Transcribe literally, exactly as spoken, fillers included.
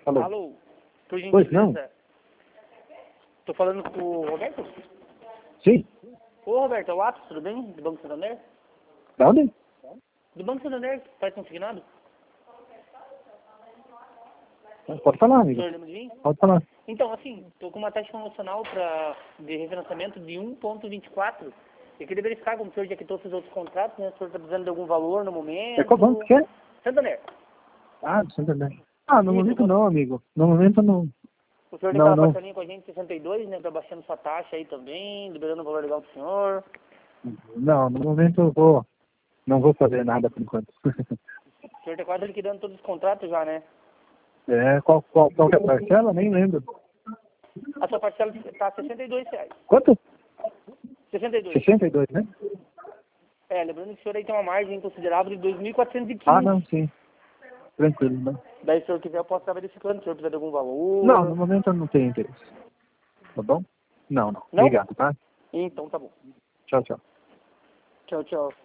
Alô? Alô? Por Pois não? gentileza. Tô falando com o Roberto? Sim. Ô, Roberto, é o Atos, tudo bem? Do Banco Santander? Da onde? Do Banco Santander, faz consignado? Pode falar, O amigo. senhor lembra de mim? Pode falar. Então, assim, tô com uma taxa promocional pra, de refinanciamento de um vírgula vinte e quatro. Eu queria verificar como o senhor já quitou seus outros contratos, né? Se o senhor tá precisando de algum valor no momento. É qual banco que é? Santander. Ah, do Santander. Ah, no Isso, momento quando- não, amigo. No momento não. O senhor tem Não, aquela não. parcelinha com a gente, sessenta e dois, né? Tá baixando sua taxa aí também, liberando um valor legal pro senhor. Não, no momento eu vou. Não vou fazer nada por enquanto. O senhor tá quase liquidando todos os contratos já, né? É, qual, qual, qual que é a parcela? Nem lembro. A sua parcela tá sessenta e dois reais. Quanto? sessenta e dois. sessenta e dois, né? É, lembrando que o senhor aí tem uma margem considerável de dois mil e quatrocentos e quinze. Ah, não, sim. Tranquilo, não. Daí, se o senhor quiser, eu posso estar verificando se o senhor precisa de algum valor. Não, no momento eu não tenho interesse. Tá bom? Não, não. Não? Obrigado, tá? Então, tá bom. Tchau, tchau. Tchau, tchau.